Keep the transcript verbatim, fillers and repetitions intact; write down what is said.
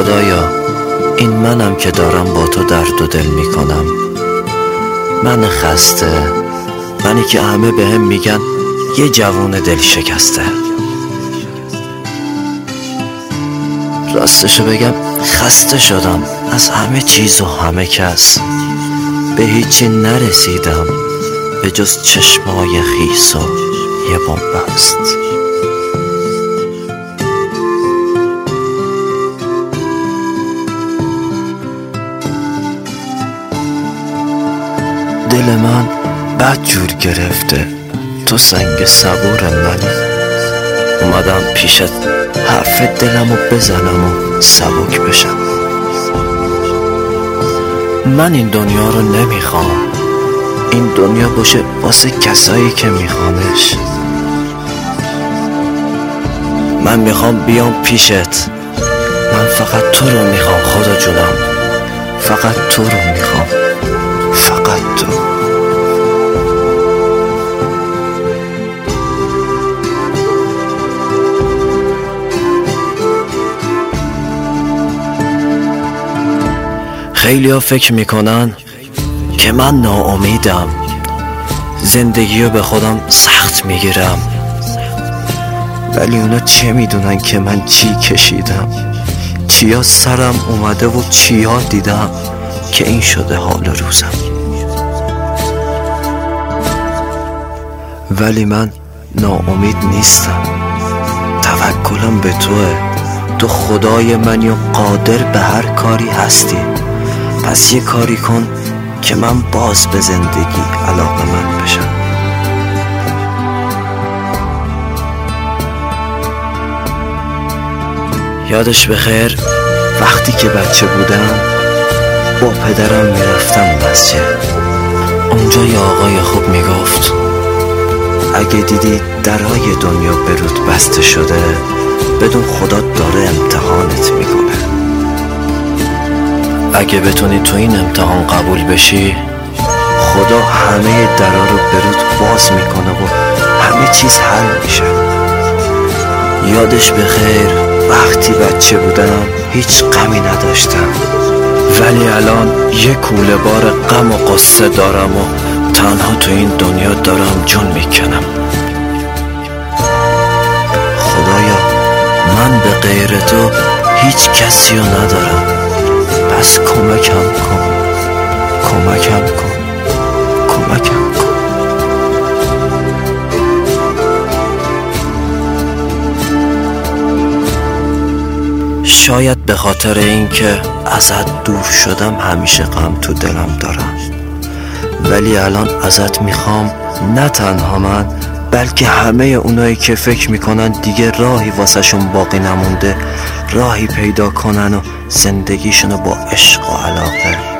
خدایا این منم که دارم با تو درد و دل میکنم، من خسته، منی که همه به هم میگن یه جوون دل شکسته. راستشو بگم خسته شدم از همه چیز و همه کس، به هیچی نرسیدم به جز چشمای خیس و یه بن‌بست. دل من بد جور گرفته، تو سنگ صبور منی، اومدم پیشت حرف دلمو بزنم و سبک بشم. من این دنیا رو نمیخوام، این دنیا باشه واسه کسایی که میخوامش. من میخوام بیام پیشت، من فقط تو رو میخوام خدا جونم، فقط تو رو میخوام، فقط تو. خیلی ها فکر میکنن که من ناامیدم، زندگی رو به خودم سخت میگیرم، ولی اونا چه میدونن که من چی کشیدم، چیا سرم اومده و چیا دیدم که این شده حال روزم. ولی من ناامید نیستم، توکلم به توه، تو خدای منی و قادر به هر کاری هستی. پس یه کاری کن که من باز به زندگی علاقه‌مند بشم. یادش بخیر وقتی که بچه بودم با پدرم میرفتم مسجد، اونجا یه آقای خوب میگفت اگه دیدی درهای دنیا به رود بسته شده، بدون خدا داره امتحانت میکنه. اگه بتونی تو این امتحان قبول بشی، خدا همه درها رو به رود باز میکنه و همه چیز حل میشه. یادش بخیر وقتی بچه بودم هیچ غمی نداشتم، ولی الان یه کوله بار غم و قصه دارم و تنها تو این دنیا دارم جون میکنم. خدایا من به غیر تو هیچ کسی رو ندارم، پس کمکم کن، کمکم کن، کمکم کن. شاید به خاطر این که ازت دور شدم همیشه غم تو دلم دارم، ولی الان ازت میخوام نه تنها من، بلکه همه اونایی که فکر میکنن دیگه راهی واسه شون باقی نمونده، راهی پیدا کنن و زندگیشونو با عشق و علاقه